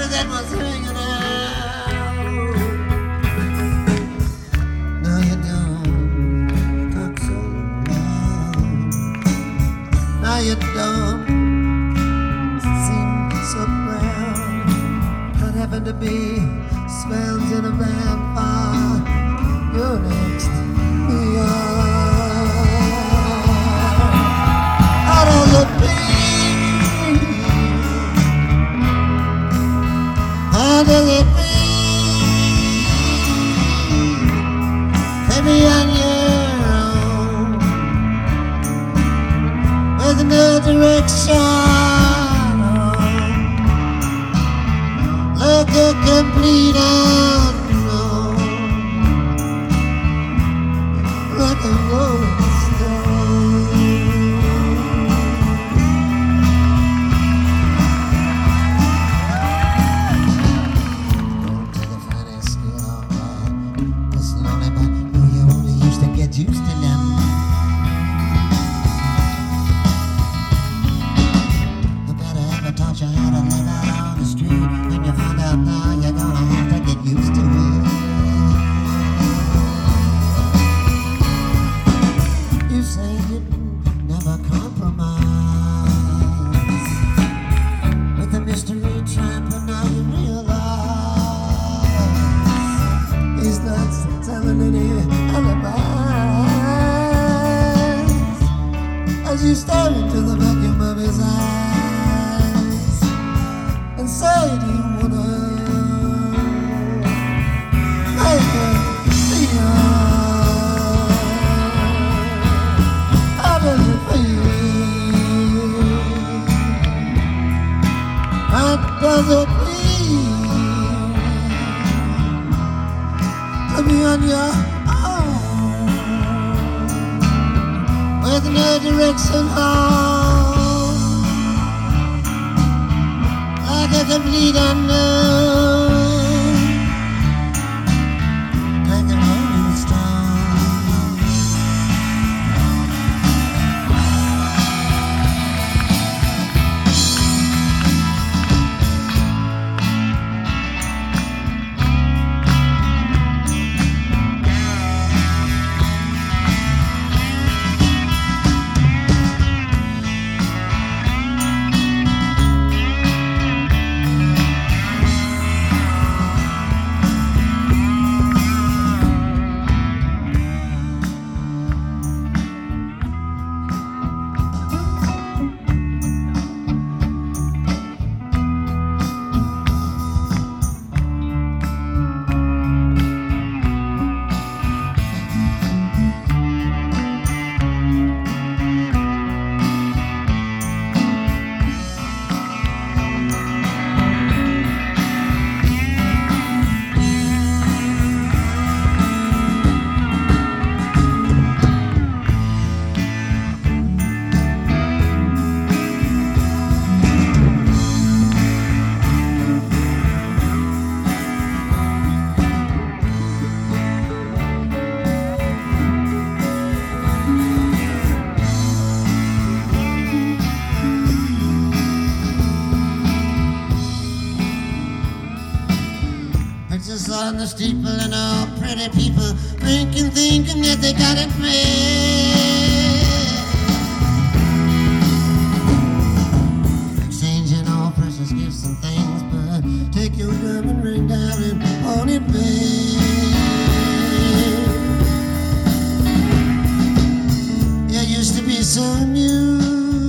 that was hanging out. No, you don't talk so loud. No, you don't seem so proud. Not having to be swells in a band fire. You're next. We are. How does it feel? How does it feel? Maybe on your own, with no direction, like a complete unknown, like a rolling stone. Going to the finest school, alright. It's lonely, but you only used to get used to them. Nobody ever taught you how to live out on the street. When you find out now, you're gonna have to get used to it. You say you never compromise with the mystery trap, but now you realize he's not telling any alibis. As you stare into the vacuum of his eyes and say, do you wanna make it feel? How does it feel? How does it feel to be on your own with no direction home, like a complete unknown, like a rolling stone? Just on the steeple and all pretty people drinking, thinking that they got it made. Exchanging all precious gifts and things, but take your diamond ring down and pawn it babe. You used to be so new,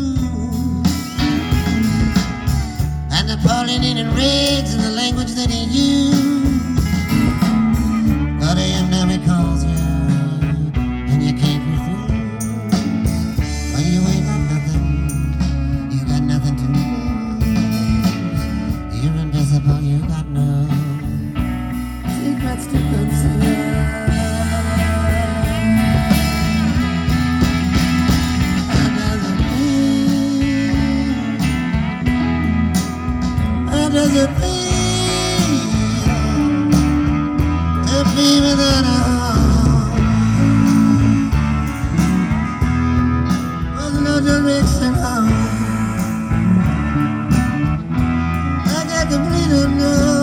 and Napoleon in raids in the language that he used. But him now he calls you, and you can't refuse. Well, you ain't got nothing, you got nothing to lose. You're invisible, you got no secrets to conceal. How does it feel? Be without a home, with no direction home, like a complete don't know.